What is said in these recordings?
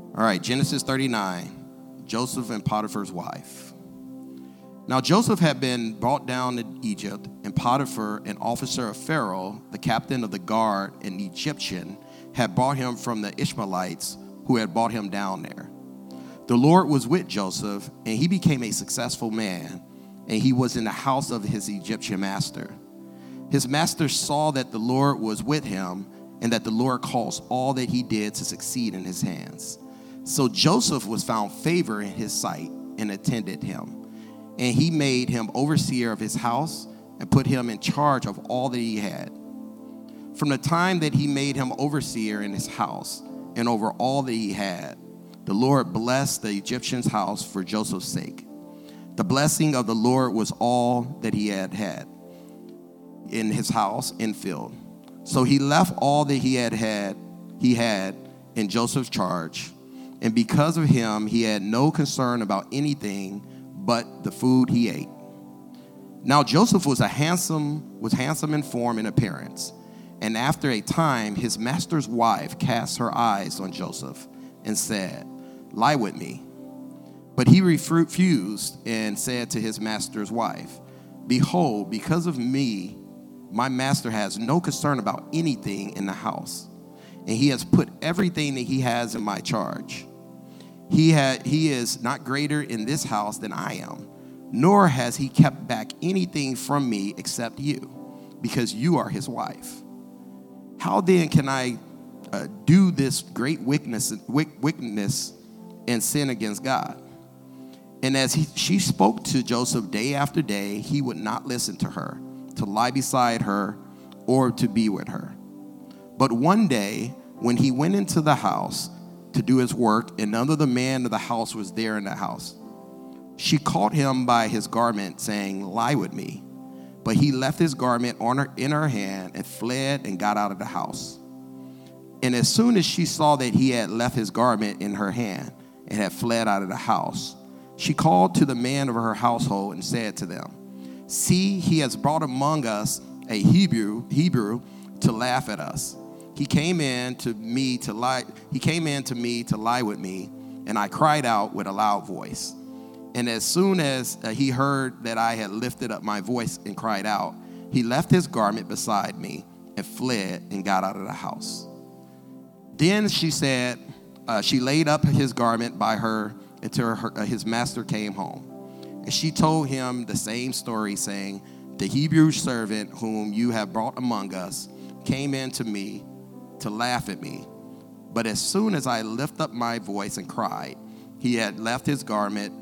All right, Genesis 39, Joseph and Potiphar's wife. Now Joseph had been brought down to Egypt, and Potiphar, an officer of Pharaoh, the captain of the guard, an Egyptian, had brought him from the Ishmaelites who had brought him down there. The Lord was with Joseph, and he became a successful man, and he was in the house of his Egyptian master. His master saw that the Lord was with him, and that the Lord caused all that he did to succeed in his hands. So Joseph was found favor in his sight and attended him. And he made him overseer of his house and put him in charge of all that he had. From the time that he made him overseer in his house and over all that he had, the Lord blessed the Egyptian's house for Joseph's sake. The blessing of the Lord was all that he had in his house and field. So he left all that he had in Joseph's charge. And because of him, he had no concern about anything but the food he ate. Now Joseph was handsome in form and appearance. And after a time, his master's wife cast her eyes on Joseph and said, "Lie with me." But he refused and said to his master's wife, "Behold, because of me, my master has no concern about anything in the house, and he has put everything that he has in my charge. He is not greater in this house than I am, nor has he kept back anything from me except you, because you are his wife. How then can I do this great wickedness and sin against God?" And as she spoke to Joseph day after day, he would not listen to her, to lie beside her, or to be with her. But one day, when he went into the house to do his work, and none of the man of the house was there in the house, she caught him by his garment, saying, "Lie with me." But he left his garment in her hand and fled and got out of the house. And as soon as she saw that he had left his garment in her hand and had fled out of the house, she called to the man of her household and said to them, "See, he has brought among us a Hebrew to laugh at us. He came in to me to lie with me, and I cried out with a loud voice. And as soon as he heard that I had lifted up my voice and cried out, he left his garment beside me and fled and got out of the house." Then she said, she laid up his garment by her until his master came home. And she told him the same story, saying, "The Hebrew servant whom you have brought among us came in to me to laugh at me. But as soon as I lift up my voice and cried, he had left his garment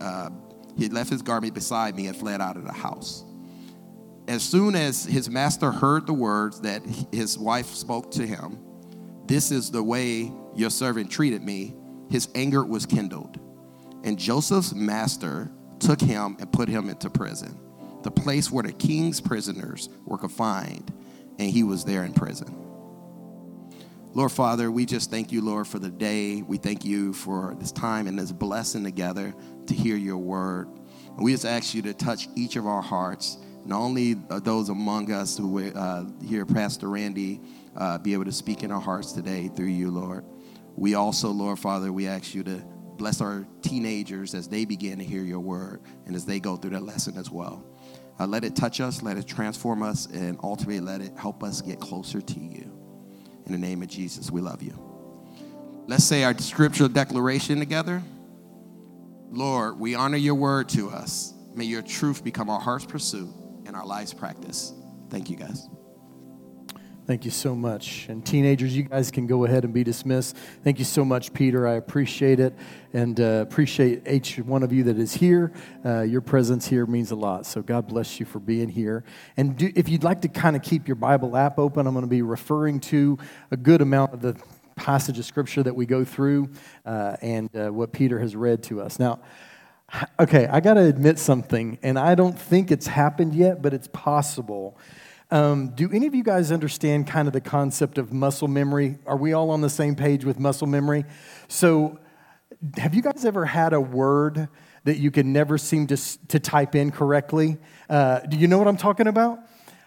beside me and fled out of the house." As soon as his master heard the words that his wife spoke to him, "This is the way your servant treated me," his anger was kindled. And Joseph's master took him and put him into prison, the place where the king's prisoners were confined, and he was there in prison. Lord Father, we just thank you, Lord, for the day. We thank you for this time and this blessing together to hear your word. And we just ask you to touch each of our hearts, not only those among us who hear Pastor Randy be able to speak in our hearts today through you, Lord. We also, Lord Father, we ask you to bless our teenagers as they begin to hear your word and as they go through that lesson as well. Let it touch us, let it transform us, and ultimately let it help us get closer to you. In the name of Jesus, we love you. Let's say our scriptural declaration together. Lord, we honor your word to us. May your truth become our heart's pursuit and our life's practice. Thank you, guys. Thank you so much. And teenagers, you guys can go ahead and be dismissed. Thank you so much, Peter. I appreciate it, and appreciate each one of you that is here. Your presence here means a lot, so God bless you for being here. And if you'd like to kind of keep your Bible app open, I'm going to be referring to a good amount of the passage of Scripture that we go through and what Peter has read to us. Now, okay, I got to admit something, and I don't think it's happened yet, but it's possible. Do any of you guys understand kind of the concept of muscle memory? Are we all on the same page with muscle memory? So have you guys ever had a word that you can never seem to type in correctly? Do you know what I'm talking about?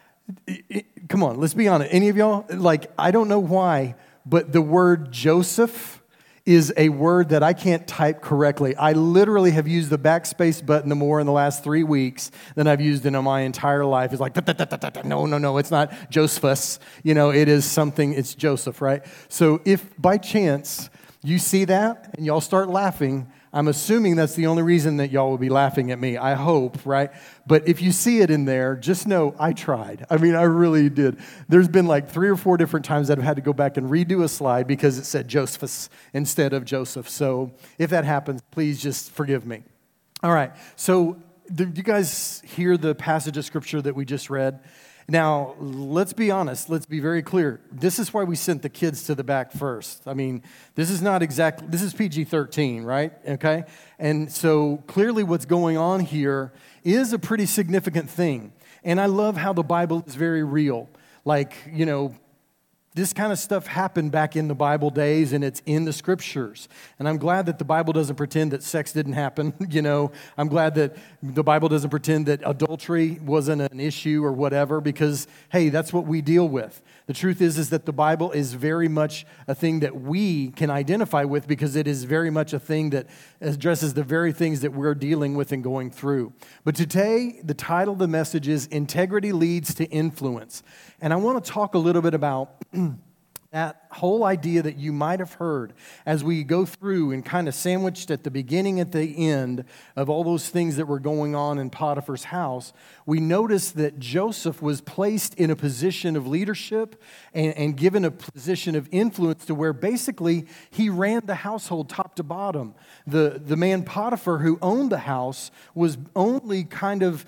Come on, let's be honest. Any of y'all? Like, I don't know why, but the word Joseph is a word that I can't type correctly. I literally have used the backspace button more in the last 3 weeks than I've used in my entire life. It's like, no, it's not Josephus. It is something, it's Joseph, right? So if by chance you see that and y'all start laughing, I'm assuming that's the only reason that y'all will be laughing at me. I hope, right? But if you see it in there, just know I tried. I really did. There's been like 3 or 4 different times that I've had to go back and redo a slide because it said Josephus instead of Joseph. So if that happens, please just forgive me. All right. So do you guys hear the passage of Scripture that we just read? Now, let's be honest. Let's be very clear. This is why we sent the kids to the back first. This is PG-13, right? Okay? And so clearly what's going on here is a pretty significant thing. And I love how the Bible is very real. This kind of stuff happened back in the Bible days, and it's in the Scriptures. And I'm glad that the Bible doesn't pretend that sex didn't happen. I'm glad that the Bible doesn't pretend that adultery wasn't an issue or whatever, because, hey, that's what we deal with. The truth is that the Bible is very much a thing that we can identify with, because it is very much a thing that addresses the very things that we're dealing with and going through. But today, the title of the message is Integrity Leads to Influence. And I want to talk a little bit about that whole idea that you might have heard as we go through and kind of sandwiched at the beginning, at the end of all those things that were going on in Potiphar's house. We noticed that Joseph was placed in a position of leadership and given a position of influence to where basically he ran the household top to bottom. The man Potiphar who owned the house was only kind of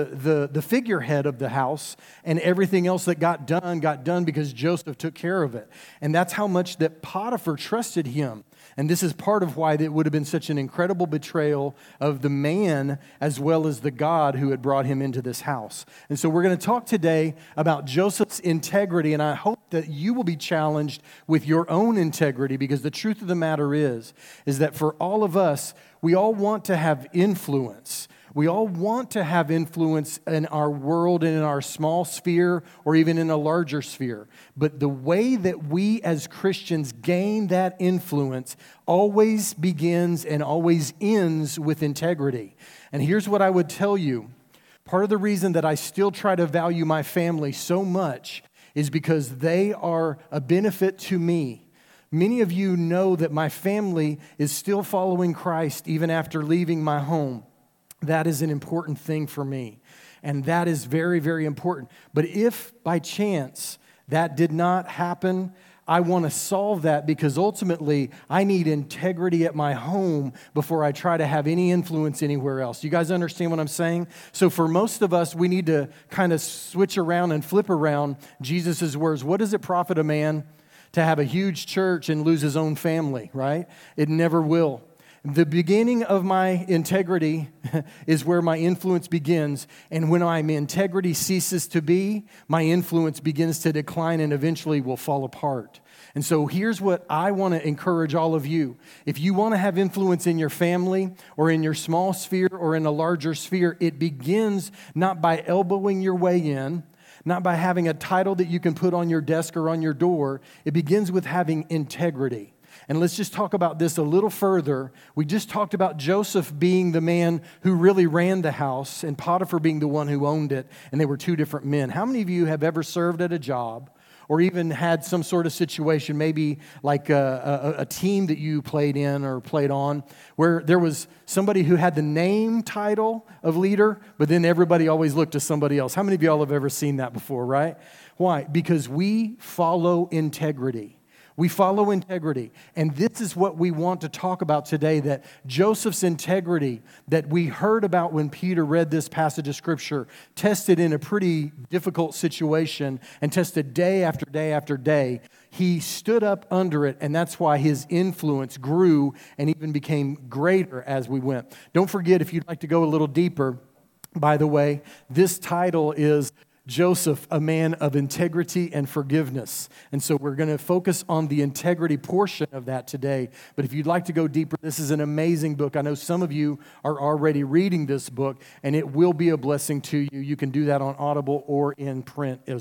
the figurehead of the house, and everything else that got done because Joseph took care of it. And that's how much that Potiphar trusted him. And this is part of why it would have been such an incredible betrayal of the man as well as the God who had brought him into this house. And so we're going to talk today about Joseph's integrity, and I hope that you will be challenged with your own integrity, because the truth of the matter is that for all of us, we all want to have influence. We all want to have influence in our world and in our small sphere or even in a larger sphere. But the way that we as Christians gain that influence always begins and always ends with integrity. And here's what I would tell you. Part of the reason that I still try to value my family so much is because they are a benefit to me. Many of you know that my family is still following Christ even after leaving my home. That is an important thing for me, and that is very, very important. But if by chance that did not happen, I want to solve that, because ultimately I need integrity at my home before I try to have any influence anywhere else. You guys understand what I'm saying? So for most of us, we need to kind of switch around and flip around Jesus' words. What does it profit a man to have a huge church and lose his own family, right? It never will. The beginning of my integrity is where my influence begins, and when my integrity ceases to be, my influence begins to decline and eventually will fall apart. And so here's what I want to encourage all of you. If you want to have influence in your family or in your small sphere or in a larger sphere, it begins not by elbowing your way in, not by having a title that you can put on your desk or on your door. It begins with having integrity. And let's just talk about this a little further. We just talked about Joseph being the man who really ran the house and Potiphar being the one who owned it, and they were two different men. How many of you have ever served at a job or even had some sort of situation, maybe like a team that you played in or played on, where there was somebody who had the name title of leader, but then everybody always looked to somebody else? How many of y'all have ever seen that before, right? Why? Because we follow integrity. We follow integrity. And this is what we want to talk about today, that Joseph's integrity that we heard about when Peter read this passage of Scripture, tested in a pretty difficult situation and tested day after day after day. He stood up under it, and that's why his influence grew and even became greater as we went. Don't forget, if you'd like to go a little deeper, by the way, this title is Joseph, a man of integrity and forgiveness. And so we're going to focus on the integrity portion of that today. But if you'd like to go deeper, this is an amazing book. I know some of you are already reading this book, and it will be a blessing to you. You can do that on Audible or in print as well.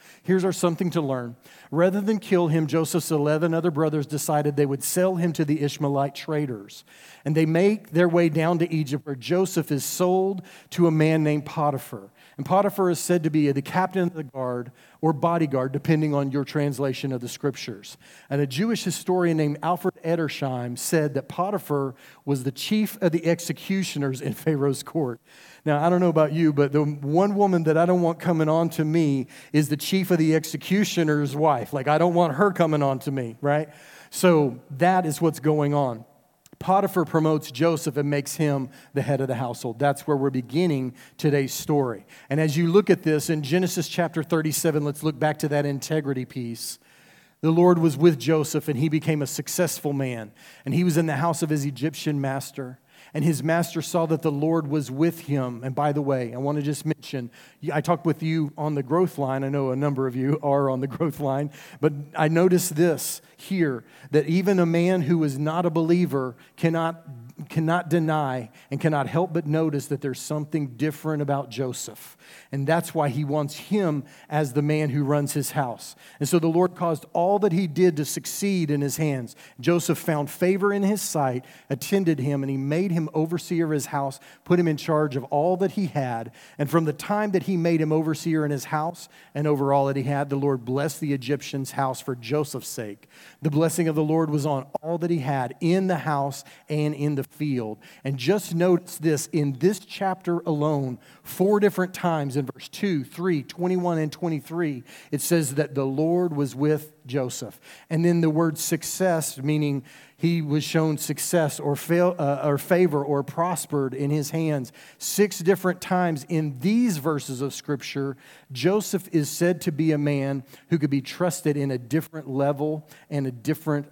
Here's our something to learn. Rather than kill him, Joseph's 11 other brothers decided they would sell him to the Ishmaelite traders. And they make their way down to Egypt, where Joseph is sold to a man named Potiphar. And Potiphar is said to be the captain of the guard or bodyguard, depending on your translation of the scriptures. And a Jewish historian named Alfred Edersheim said that Potiphar was the chief of the executioners in Pharaoh's court. Now, I don't know about you, but the one woman that I don't want coming on to me is the chief of the executioner's wife. Like, I don't want her coming on to me, right? So that is what's going on. Potiphar promotes Joseph and makes him the head of the household. That's where we're beginning today's story. And as you look at this in Genesis chapter 37, let's look back to that integrity piece. The Lord was with Joseph, and he became a successful man. And he was in the house of his Egyptian master. And his master saw that the Lord was with him. And by the way, I want to just mention, I talked with you on the growth line. I know a number of you are on the growth line. But I noticed this here, that even a man who is not a believer cannot deny and cannot help but notice that there's something different about Joseph. And that's why he wants him as the man who runs his house. And so the Lord caused all that he did to succeed in his hands. Joseph found favor in his sight, attended him, and he made him overseer of his house, put him in charge of all that he had. And from the time that he made him overseer in his house and over all that he had, the Lord blessed the Egyptian's house for Joseph's sake. The blessing of the Lord was on all that he had in the house and in the field. And just notice this, in this chapter alone, 4 different times in verse 2, 3, 21, and 23, it says that the Lord was with Joseph. And then the word success, meaning he was shown success or favor or prospered in his hands. 6 different times in these verses of Scripture, Joseph is said to be a man who could be trusted in a different level and a different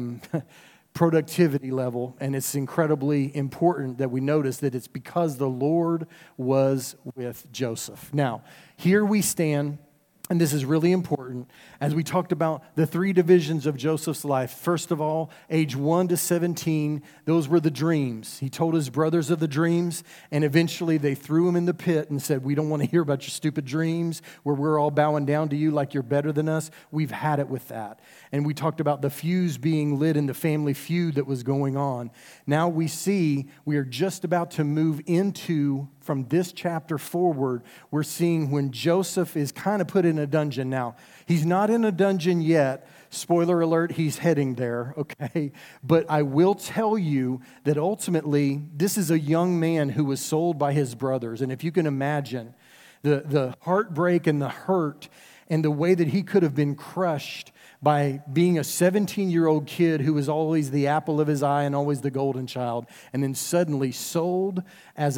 productivity level. And it's incredibly important that we notice that it's because the Lord was with Joseph. Now, here we stand. And this is really important as we talked about the 3 divisions of Joseph's life. First of all, age 1 to 17, those were the dreams. He told his brothers of the dreams, and eventually they threw him in the pit and said, we don't want to hear about your stupid dreams where we're all bowing down to you like you're better than us. We've had it with that. And we talked about the fuse being lit in the family feud that was going on. Now we see we are just about to move into, from this chapter forward, we're seeing when Joseph is kind of put in a dungeon. Now, he's not in a dungeon yet. Spoiler alert, he's heading there, okay? But I will tell you that ultimately, this is a young man who was sold by his brothers. And if you can imagine the heartbreak and the hurt and the way that he could have been crushed by being a 17-year-old kid who was always the apple of his eye and always the golden child, and then suddenly sold as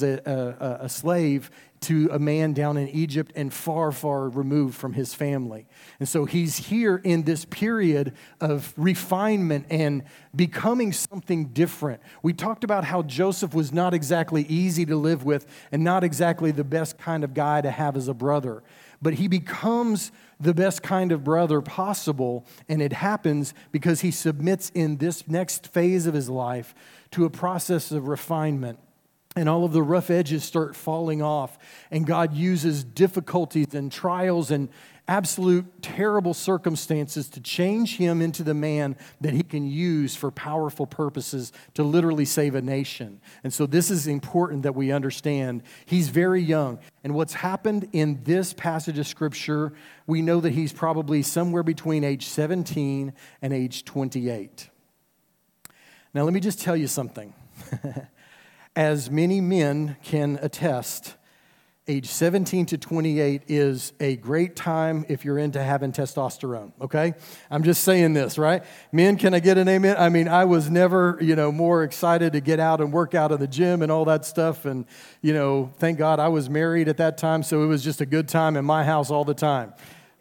a slave to a man down in Egypt and far, far removed from his family. And so he's here in this period of refinement and becoming something different. We talked about how Joseph was not exactly easy to live with and not exactly the best kind of guy to have as a brother. But he becomes the best kind of brother possible, and it happens because he submits in this next phase of his life to a process of refinement. And all of the rough edges start falling off, and God uses difficulties and trials and absolute terrible circumstances to change him into the man that he can use for powerful purposes to literally save a nation. And so this is important that we understand. He's very young. And what's happened in this passage of Scripture, we know that he's probably somewhere between age 17 and age 28. Now, let me just tell you something. As many men can attest, age 17 to 28 is a great time if you're into having testosterone, okay? I'm just saying this, right? Men, can I get an amen? I mean, I was never, more excited to get out and work out in the gym and all that stuff. And, thank God I was married at that time, so it was just a good time in my house all the time.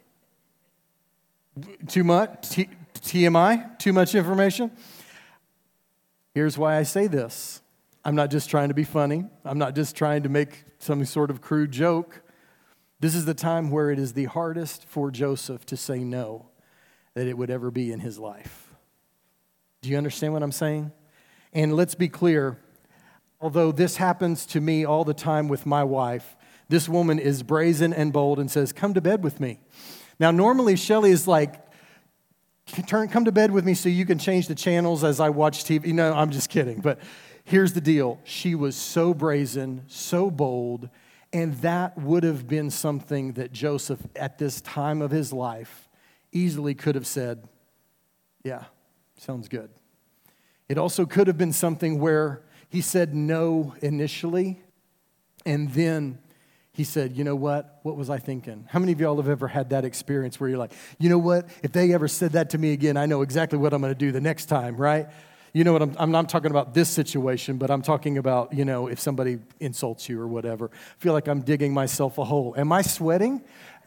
Too much? TMI? Too much information? Here's why I say this. I'm not just trying to be funny. I'm not just trying to make some sort of crude joke. This is the time where it is the hardest for Joseph to say no that it would ever be in his life. Do you understand what I'm saying? And let's be clear, although this happens to me all the time with my wife, This woman is brazen and bold and says, come to bed with me. Now, normally Shelley is like, come to bed with me so you can change the channels as I watch TV. No, I'm just kidding. But here's the deal. She was so brazen, so bold, and that would have been something that Joseph, at this time of his life, easily could have said, yeah, sounds good. It also could have been something where he said no initially, and then he said, you know what? What was I thinking? How many of y'all have ever had that experience where you're like, you know what? If they ever said that to me again, I know exactly what I'm going to do the next time, right? You know what? I'm not talking about this situation, but I'm talking about, if somebody insults you or whatever. I feel like I'm digging myself a hole. Am I sweating?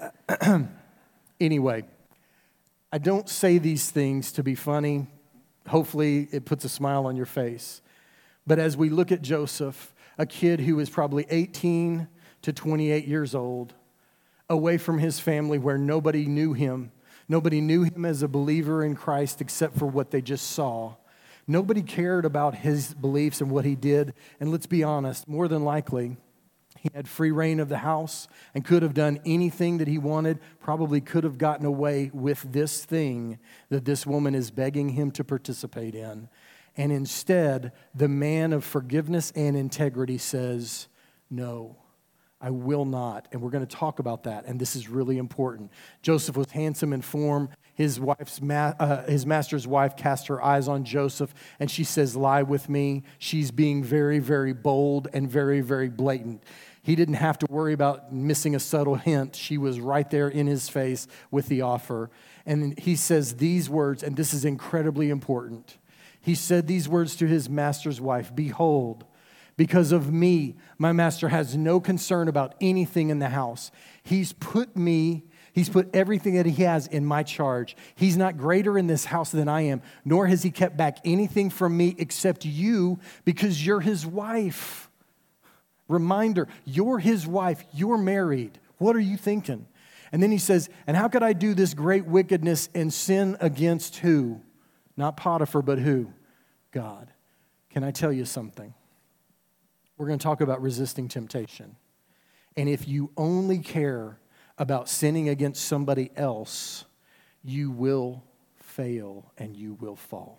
Anyway, I don't say these things to be funny. Hopefully, it puts a smile on your face. But as we look at Joseph, a kid who is probably 18 to 28 years old, away from his family where nobody knew him. Nobody knew him as a believer in Christ except for what they just saw. Nobody cared about his beliefs and what he did. And let's be honest, more than likely, he had free reign of the house and could have done anything that he wanted, probably could have gotten away with this thing that this woman is begging him to participate in. And instead, the man of forgiveness and integrity says, no, I will not. And we're going to talk about that, and this is really important. Joseph was handsome in form. His master's wife cast her eyes on Joseph, and she says, lie with me. She's being very, very bold and very, very blatant. He didn't have to worry about missing a subtle hint. She was right there in his face with the offer. And he says these words, and this is incredibly important. He said these words to his master's wife, behold, because of me, my master has no concern about anything in the house. He's put everything that he has in my charge. He's not greater in this house than I am, nor has he kept back anything from me except you, because you're his wife. Reminder, you're his wife. You're married. What are you thinking? And then he says, and how could I do this great wickedness and sin against who? Not Potiphar, but who? God. Can I tell you something? We're going to talk about resisting temptation. And if you only care about sinning against somebody else, you will fail and you will fall.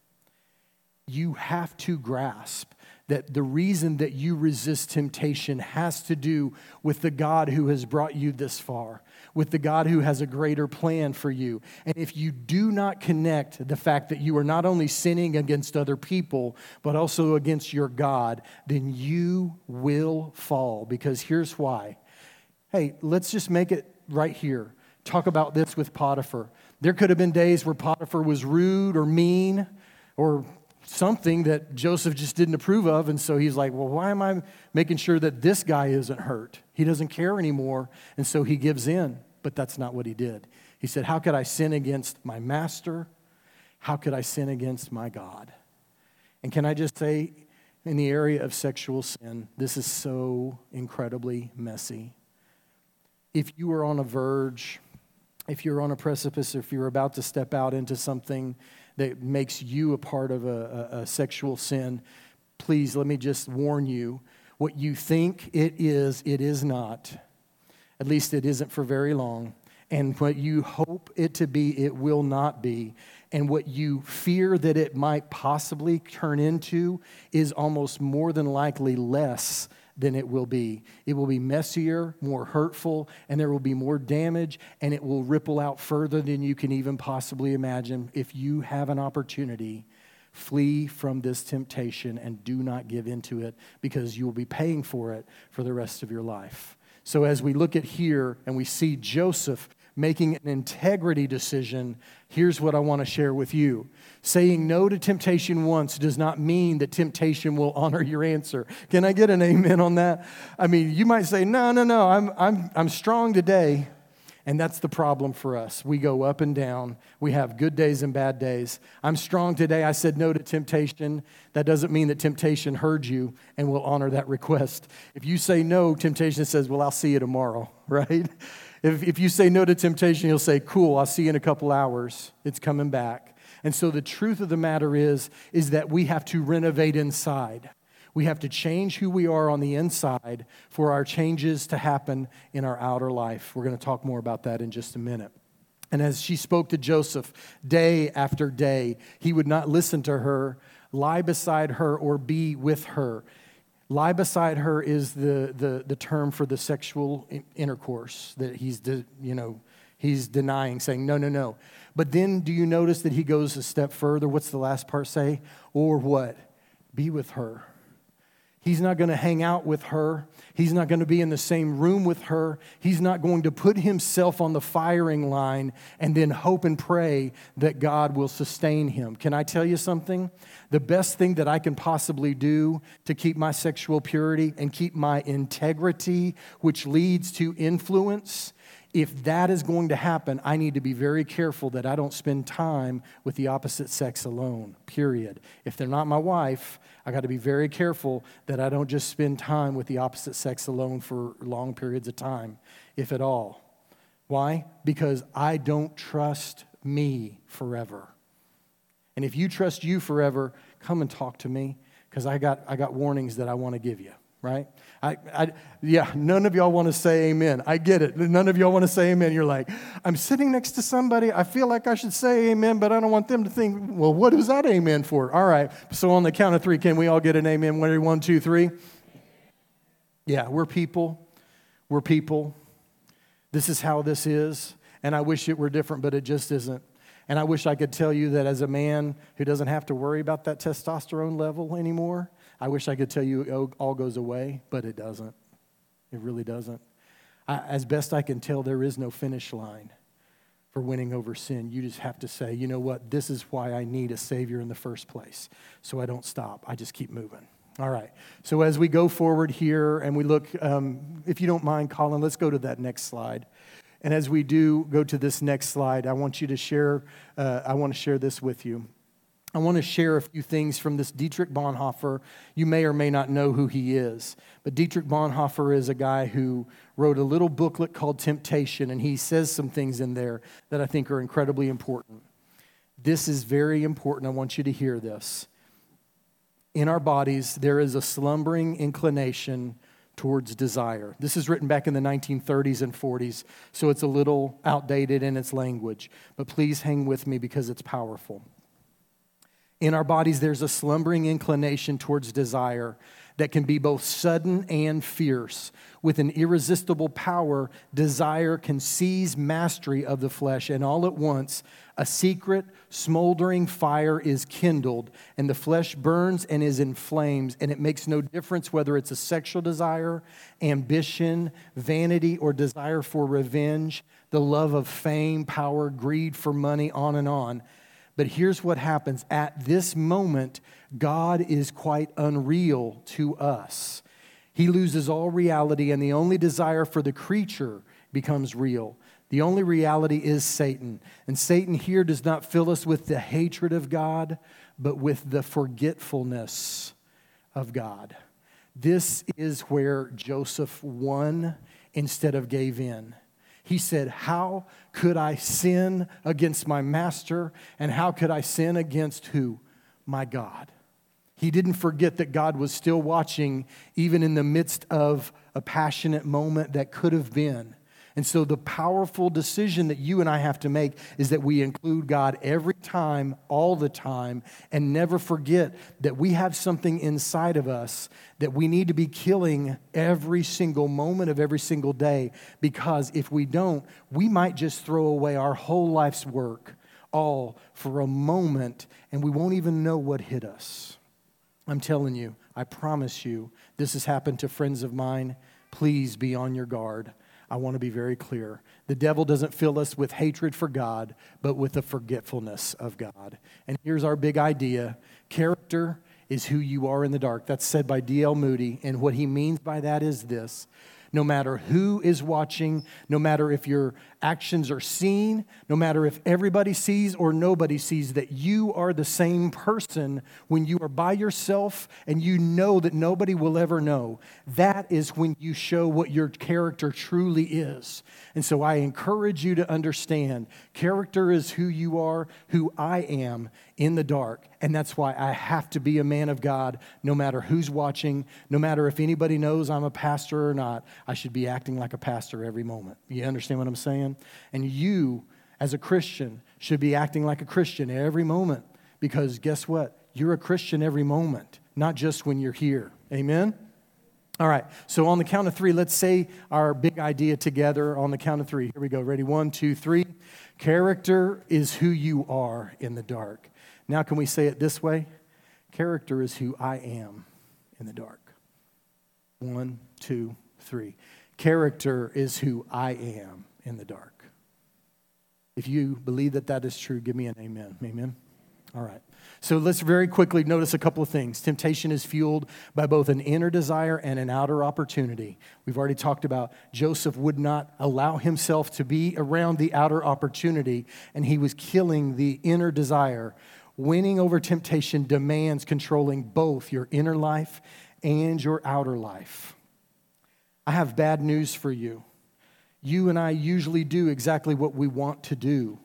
You have to grasp that the reason that you resist temptation has to do with the God who has brought you this far, with the God who has a greater plan for you. And if you do not connect the fact that you are not only sinning against other people, but also against your God, then you will fall. Because here's why. Hey, let's just make it right here. Talk about this with Potiphar. There could have been days where Potiphar was rude or mean or something that Joseph just didn't approve of, and so he's like, well, why am I making sure that this guy isn't hurt? He doesn't care anymore, and so he gives in, but that's not what he did. He said, how could I sin against my master? How could I sin against my God? And can I just say, in the area of sexual sin, this is so incredibly messy. If you are on a verge, if you're on a precipice, if you're about to step out into something that makes you a part of a sexual sin, please let me just warn you, what you think it is not. At least it isn't for very long. And what you hope it to be, it will not be. And what you fear that it might possibly turn into is almost more than likely less than it will be. It will be messier, more hurtful, and there will be more damage, and it will ripple out further than you can even possibly imagine. If you have an opportunity, flee from this temptation and do not give into it, because you will be paying for it for the rest of your life. So as we look at here and we see Joseph making an integrity decision, here's what I want to share with you. Saying no to temptation once does not mean that temptation will honor your answer. Can I get an amen on that? I mean, you might say, no, I'm strong today. And that's the problem for us. We go up and down. We have good days and bad days. I'm strong today. I said no to temptation. That doesn't mean that temptation heard you and will honor that request. If you say no, temptation says, well, I'll see you tomorrow, right? If you say no to temptation, he'll say, cool, I'll see you in a couple hours. It's coming back. And so the truth of the matter is that we have to renovate inside. We have to change who we are on the inside for our changes to happen in our outer life. We're going to talk more about that in just a minute. And as she spoke to Joseph day after day, he would not listen to her, lie beside her, or be with her. Lie beside her is the term for the sexual intercourse that he's denying, saying, no. But then do you notice that he goes a step further? What's the last part say? Or what? Be with her. He's not going to hang out with her. He's not going to be in the same room with her. He's not going to put himself on the firing line and then hope and pray that God will sustain him. Can I tell you something? The best thing that I can possibly do to keep my sexual purity and keep my integrity, which leads to influence, if that is going to happen, I need to be very careful that I don't spend time with the opposite sex alone, period. If they're not my wife, I got to be very careful that I don't just spend time with the opposite sex alone for long periods of time, if at all. Why? Because I don't trust me forever. And if you trust you forever, come and talk to me, because I got warnings that I want to give you. Right? None of y'all want to say amen. I get it. None of y'all want to say amen. You're like, I'm sitting next to somebody. I feel like I should say amen, but I don't want them to think, well, what is that amen for? All right. So on the count of three, can we all get an amen? 1, 2, 3. Yeah, we're people. We're people. This is how this is. And I wish it were different, but it just isn't. And I wish I could tell you that as a man who doesn't have to worry about that testosterone level anymore, I wish I could tell you it all goes away, but it doesn't. It really doesn't. As best I can tell, there is no finish line for winning over sin. You just have to say, you know what, this is why I need a Savior in the first place. So I don't stop. I just keep moving. All right. So as we go forward here and we look, if you don't mind, Colin, let's go to that next slide. And as we do go to this next slide, I want you to share, I want to share this with you. I want to share a few things from this Dietrich Bonhoeffer. You may or may not know who he is, but Dietrich Bonhoeffer is a guy who wrote a little booklet called Temptation, and he says some things in there that I think are incredibly important. This is very important. I want you to hear this. In our bodies, there is a slumbering inclination towards desire. This is written back in the 1930s and 40s, so it's a little outdated in its language, but please hang with me because it's powerful. In our bodies, there's a slumbering inclination towards desire that can be both sudden and fierce. With an irresistible power, desire can seize mastery of the flesh, and all at once, a secret, smoldering fire is kindled, and the flesh burns and is in flames, and it makes no difference whether it's a sexual desire, ambition, vanity, or desire for revenge, the love of fame, power, greed for money, on and on. But here's what happens. At this moment, God is quite unreal to us. He loses all reality, and the only desire for the creature becomes real. The only reality is Satan. And Satan here does not fill us with the hatred of God, but with the forgetfulness of God. This is where Joseph won instead of gave in. He said, how could I sin against my master? And how could I sin against who? My God. He didn't forget that God was still watching, even in the midst of a passionate moment that could have been. And so the powerful decision that you and I have to make is that we include God every time, all the time, and never forget that we have something inside of us that we need to be killing every single moment of every single day. Because if we don't, we might just throw away our whole life's work, all for a moment, and we won't even know what hit us. I'm telling you, I promise you, this has happened to friends of mine. Please be on your guard. I want to be very clear. The devil doesn't fill us with hatred for God, but with the forgetfulness of God. And here's our big idea. Character is who you are in the dark. That's said by D.L. Moody. And what he means by that is this. No matter who is watching, no matter if you're actions are seen, no matter if everybody sees or nobody sees, that you are the same person when you are by yourself and you know that nobody will ever know. That is when you show what your character truly is. And so I encourage you to understand, character is who you are, who I am in the dark. And that's why I have to be a man of God, no matter who's watching, no matter if anybody knows I'm a pastor or not. I should be acting like a pastor every moment. You understand what I'm saying? And you, as a Christian, should be acting like a Christian every moment. Because guess what? You're a Christian every moment, not just when you're here. Amen? All right, so on the count of three, let's say our big idea together on the count of three. Here we go. Ready? 1, 2, 3. Character is who you are in the dark. Now, can we say it this way? Character is who I am in the dark. 1, 2, 3. Character is who I am in the dark. If you believe that that is true, give me an amen. Amen? All right. So let's very quickly notice a couple of things. Temptation is fueled by both an inner desire and an outer opportunity. We've already talked about Joseph would not allow himself to be around the outer opportunity, and he was killing the inner desire. Winning over temptation demands controlling both your inner life and your outer life. I have bad news for you. You and I usually do exactly what we want to do.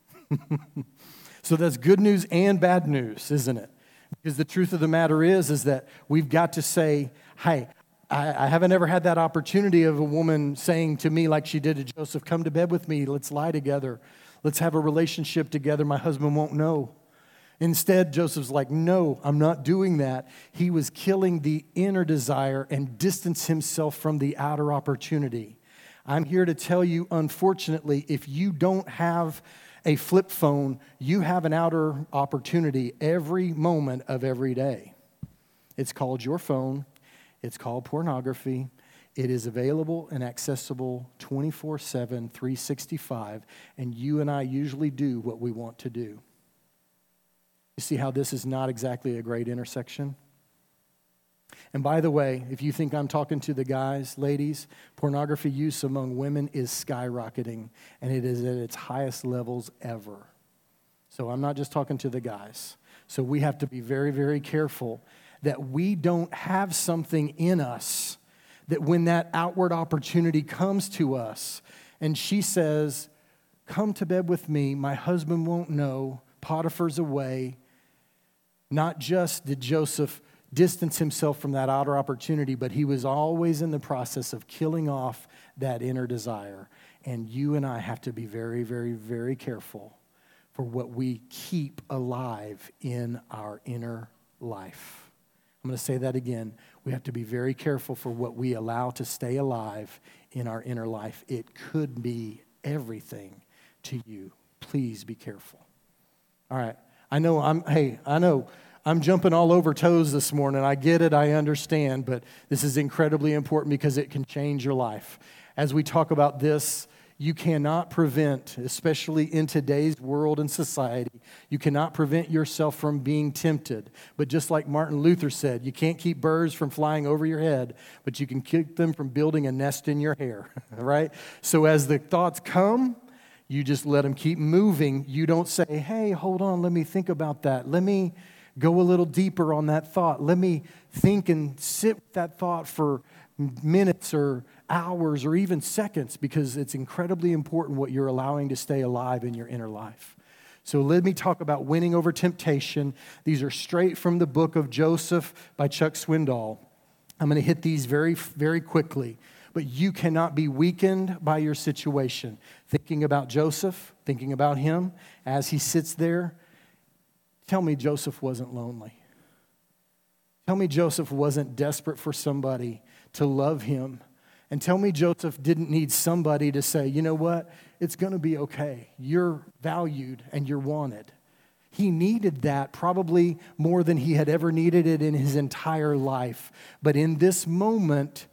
So that's good news and bad news, isn't it? Because the truth of the matter is that we've got to say, hey, I haven't ever had that opportunity of a woman saying to me like she did to Joseph, come to bed with me, let's lie together, let's have a relationship together, my husband won't know. Instead, Joseph's like, no, I'm not doing that. He was killing the inner desire and distanced himself from the outer opportunity. I'm here to tell you, unfortunately, if you don't have a flip phone, you have an outer opportunity every moment of every day. It's called your phone. It's called pornography. It is available and accessible 24/7, 365, and you and I usually do what we want to do. You see how this is not exactly a great intersection? And by the way, if you think I'm talking to the guys, ladies, pornography use among women is skyrocketing, and it is at its highest levels ever. So I'm not just talking to the guys. So we have to be very, very careful that we don't have something in us that when that outward opportunity comes to us, and she says, come to bed with me, my husband won't know, Potiphar's away. Not just did Joseph distance himself from that outer opportunity, but he was always in the process of killing off that inner desire. And you and I have to be very, very, very careful for what we keep alive in our inner life. I'm going to say that again. We have to be very careful for what we allow to stay alive in our inner life. It could be everything to you. Please be careful. All right. I know I'm jumping all over toes this morning. I get it, I understand, but this is incredibly important because it can change your life. As we talk about this, you cannot prevent, especially in today's world and society, you cannot prevent yourself from being tempted. But just like Martin Luther said, you can't keep birds from flying over your head, but you can keep them from building a nest in your hair, right? So as the thoughts come, you just let them keep moving. You don't say, hey, hold on, let me think about that. Let me go a little deeper on that thought. Let me think and sit with that thought for minutes or hours or even seconds, because it's incredibly important what you're allowing to stay alive in your inner life. So let me talk about winning over temptation. These are straight from the book of Joseph by Chuck Swindoll. I'm going to hit these very, very quickly. But you cannot be weakened by your situation. Thinking about Joseph, thinking about him as he sits there, tell me Joseph wasn't lonely. Tell me Joseph wasn't desperate for somebody to love him. And tell me Joseph didn't need somebody to say, you know what, it's going to be okay. You're valued and you're wanted. He needed that probably more than he had ever needed it in his entire life. But in this moment,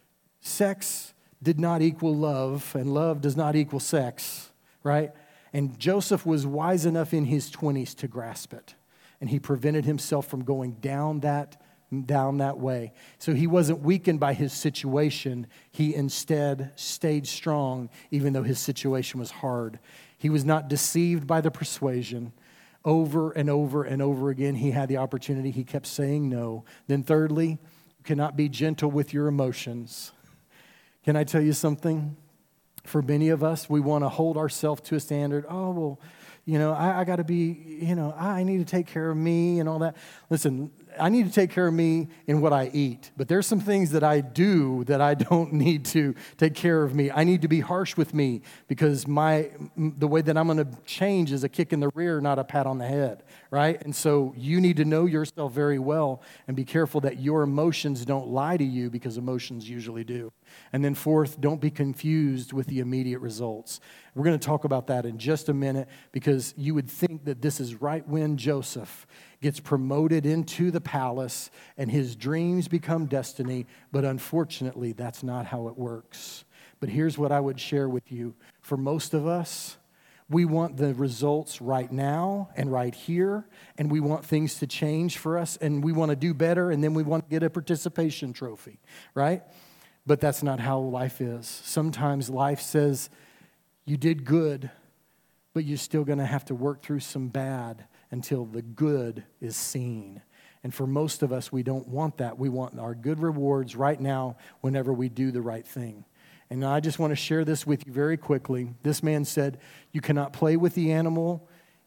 sex did not equal love, and love does not equal sex, right? And Joseph was wise enough in his 20s to grasp it. And he prevented himself from going down that down that way. So he wasn't weakened by his situation. He instead stayed strong, even though his situation was hard. He was not deceived by the persuasion. Over and over and over again, he had the opportunity. He kept saying no. Then thirdly, you cannot be gentle with your emotions. Can I tell you something? For many of us, we want to hold ourselves to a standard. Oh, well, I got to be, I need to take care of me and all that. Listen, I need to take care of me in what I eat. But there's some things that I do that I don't need to take care of me. I need to be harsh with me because the way that I'm going to change is a kick in the rear, not a pat on the head, right? And so you need to know yourself very well and be careful that your emotions don't lie to you because emotions usually do. And then fourth, don't be confused with the immediate results. We're going to talk about that in just a minute because you would think that this is right when Joseph gets promoted into the palace and his dreams become destiny, but unfortunately, that's not how it works. But here's what I would share with you. For most of us, we want the results right now and right here, and we want things to change for us, and we want to do better, and then we want to get a participation trophy, right? But that's not how life is. Sometimes life says, you did good, but you're still going to have to work through some bad until the good is seen. And for most of us, we don't want that. We want our good rewards right now whenever we do the right thing. And I just want to share this with you very quickly. This man said, you cannot play with the animal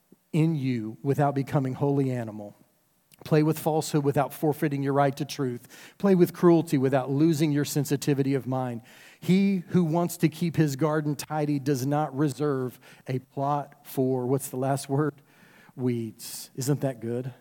in you without becoming wholly animal. Play with falsehood without forfeiting your right to truth. Play with cruelty without losing your sensitivity of mind. He who wants to keep his garden tidy does not reserve a plot for, what's the last word? Weeds. Isn't that good?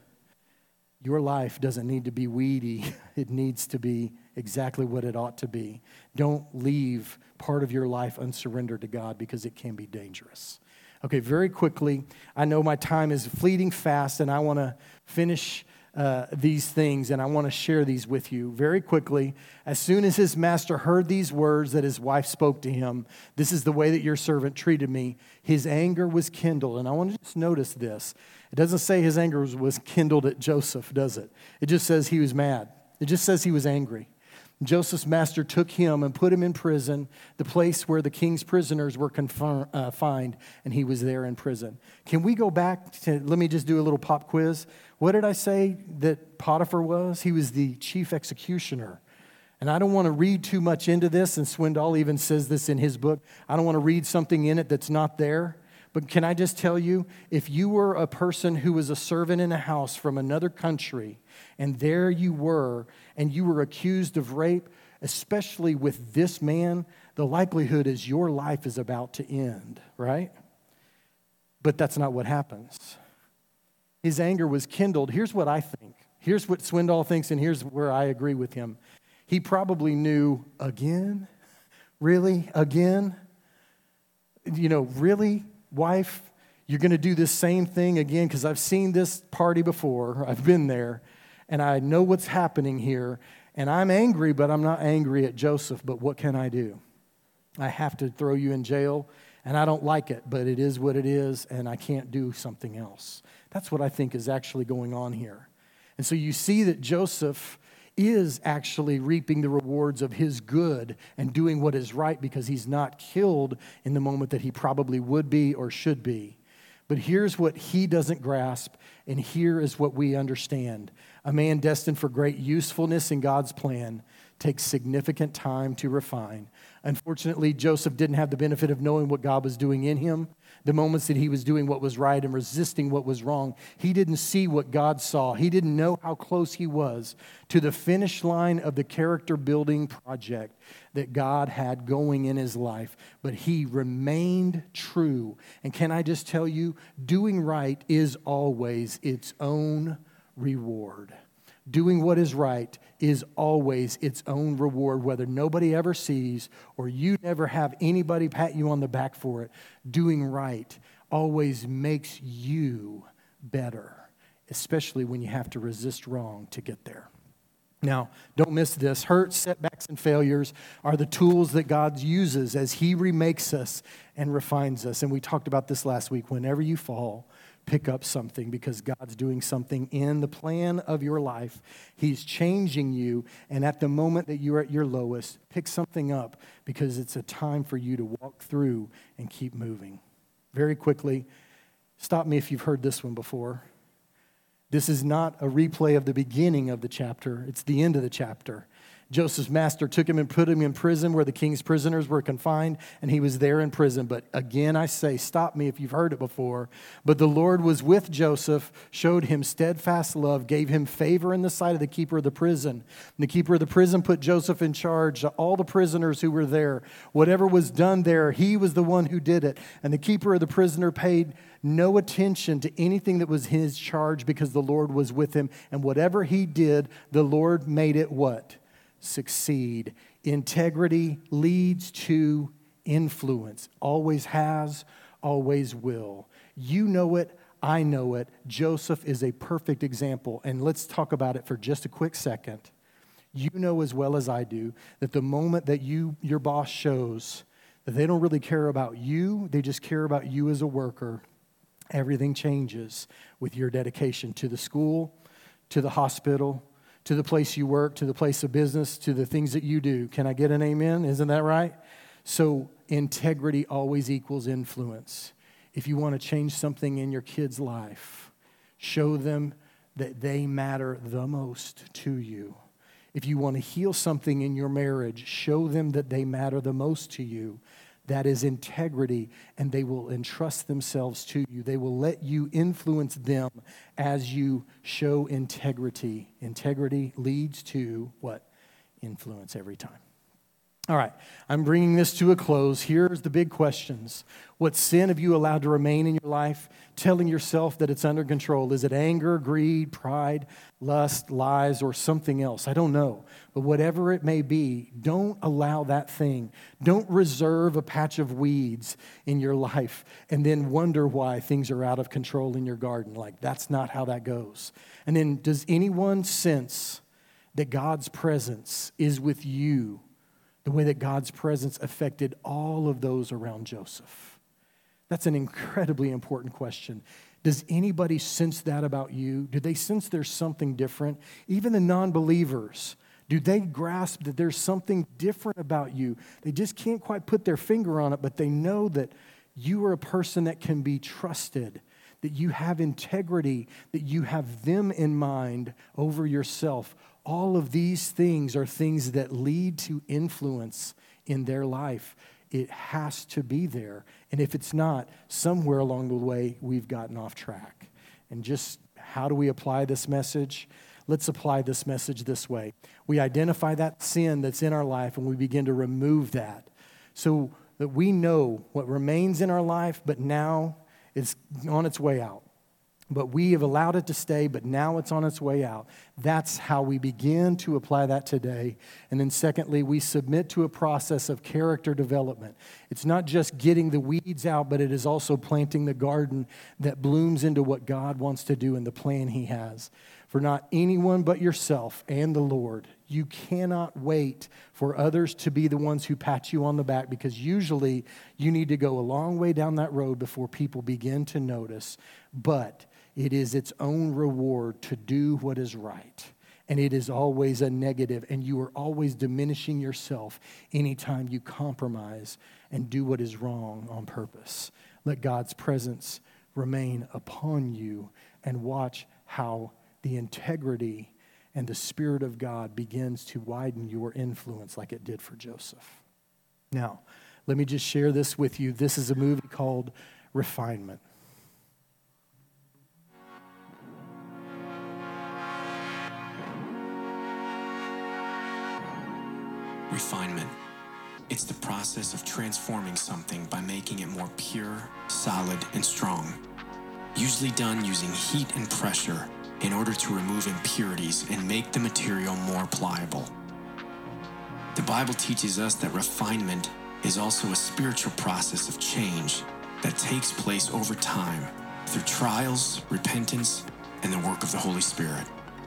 Your life doesn't need to be weedy. It needs to be exactly what it ought to be. Don't leave part of your life unsurrendered to God because it can be dangerous. Okay, very quickly, I know my time is fleeting fast and I want to finish these things and I want to share these with you very quickly. As soon as his master heard these words that his wife spoke to him, this is the way that your servant treated me, his anger was kindled. And I want to just notice this. It doesn't say his anger was kindled at Joseph, does it? It just says he was mad. It just says he was angry. Joseph's master took him and put him in prison, the place where the king's prisoners were confined, and he was there in prison. Can we go back to, let me just do a little pop quiz. What did I say that Potiphar was? He was the chief executioner. And I don't want to read too much into this, and Swindoll even says this in his book. I don't want to read something in it that's not there. But can I just tell you, if you were a person who was a servant in a house from another country, and there you were, and you were accused of rape, especially with this man, the likelihood is your life is about to end, right? But that's not what happens. His anger was kindled. Here's what I think. Here's what Swindoll thinks, and here's where I agree with him. He probably knew, again? Really? Again? Really? Wife, you're going to do this same thing again because I've seen this party before. I've been there, and I know what's happening here. And I'm angry, but I'm not angry at Joseph. But what can I do? I have to throw you in jail, and I don't like it, but it is what it is, and I can't do something else. That's what I think is actually going on here. And so you see that Joseph is actually reaping the rewards of his good and doing what is right because he's not killed in the moment that he probably would be or should be. But here's what he doesn't grasp, and here is what we understand. A man destined for great usefulness in God's plan takes significant time to refine. Unfortunately, Joseph didn't have the benefit of knowing what God was doing in him. The moments that he was doing what was right and resisting what was wrong, he didn't see what God saw. He didn't know how close he was to the finish line of the character building project that God had going in his life. But he remained true. And can I just tell you, doing right is always its own reward. Doing what is right is always its own reward, whether nobody ever sees or you never have anybody pat you on the back for it. Doing right always makes you better, especially when you have to resist wrong to get there. Now, don't miss this. Hurts, setbacks, and failures are the tools that God uses as he remakes us and refines us. And we talked about this last week. Whenever you fall, pick up something because God's doing something in the plan of your life. He's changing you, and at the moment that you're at your lowest, pick something up because it's a time for you to walk through and keep moving. Very quickly, stop me if you've heard this one before. This is not a replay of the beginning of the chapter. It's the end of the chapter. Joseph's master took him and put him in prison where the king's prisoners were confined, and he was there in prison. But again, I say, stop me if you've heard it before. But the Lord was with Joseph, showed him steadfast love, gave him favor in the sight of the keeper of the prison. And the keeper of the prison put Joseph in charge of all the prisoners who were there. Whatever was done there, he was the one who did it. And the keeper of the prisoner paid no attention to anything that was his charge because the Lord was with him. And whatever he did, the Lord made it what? Succeed. Integrity leads to influence. Always has, always will. You know it, I know it. Joseph is a perfect example. And let's talk about it for just a quick second. You know as well as I do that the moment that your boss shows that they don't really care about you, they just care about you as a worker, everything changes with your dedication to the school, to the hospital, to the place you work, to the place of business, to the things that you do. Can I get an amen? Isn't that right? So integrity always equals influence. If you want to change something in your kid's life, show them that they matter the most to you. If you want to heal something in your marriage, show them that they matter the most to you. That is integrity, and they will entrust themselves to you. They will let you influence them as you show integrity. Integrity leads to what? Influence every time. All right, I'm bringing this to a close. Here's the big questions. What sin have you allowed to remain in your life, telling yourself that it's under control? Is it anger, greed, pride, lust, lies, or something else? I don't know. But whatever it may be, don't allow that thing. Don't reserve a patch of weeds in your life and then wonder why things are out of control in your garden. Like, that's not how that goes. And then, does anyone sense that God's presence is with you the way that God's presence affected all of those around Joseph? That's an incredibly important question. Does anybody sense that about you? Do they sense there's something different? Even the non-believers, do they grasp that there's something different about you? They just can't quite put their finger on it, but they know that you are a person that can be trusted, that you have integrity, that you have them in mind over yourself. All of these things are things that lead to influence in their life. It has to be there. And if it's not, somewhere along the way, we've gotten off track. And just how do we apply this message? Let's apply this message this way. We identify that sin that's in our life and we begin to remove that so that we know what remains in our life, but now it's on its way out. But we have allowed it to stay, but now it's on its way out. That's how we begin to apply that today. And then secondly, we submit to a process of character development. It's not just getting the weeds out, but it is also planting the garden that blooms into what God wants to do in the plan He has. For not anyone but yourself and the Lord. You cannot wait for others to be the ones who pat you on the back, because usually you need to go a long way down that road before people begin to notice. But it is its own reward to do what is right. And it is always a negative, and you are always diminishing yourself anytime you compromise and do what is wrong on purpose. Let God's presence remain upon you, and watch how the integrity and the Spirit of God begins to widen your influence like it did for Joseph. Now, let me just share this with you. This is a movie called Refinement. Refinement. It's the process of transforming something by making it more pure, solid, and strong. Usually done using heat and pressure in order to remove impurities and make the material more pliable. The Bible teaches us that refinement is also a spiritual process of change that takes place over time through trials, repentance, and the work of the Holy Spirit.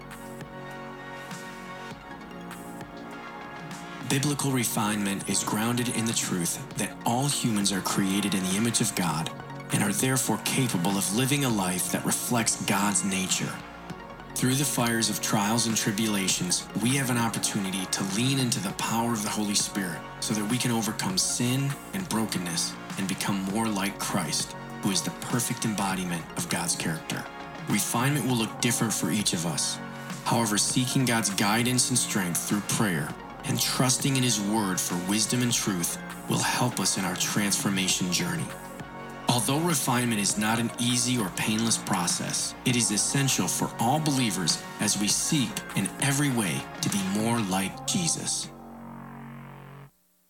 Biblical refinement is grounded in the truth that all humans are created in the image of God and are therefore capable of living a life that reflects God's nature. Through the fires of trials and tribulations, we have an opportunity to lean into the power of the Holy Spirit so that we can overcome sin and brokenness and become more like Christ, who is the perfect embodiment of God's character. Refinement will look different for each of us. However, seeking God's guidance and strength through prayer and trusting in His Word for wisdom and truth will help us in our transformation journey. Although refinement is not an easy or painless process, it is essential for all believers as we seek in every way to be more like Jesus.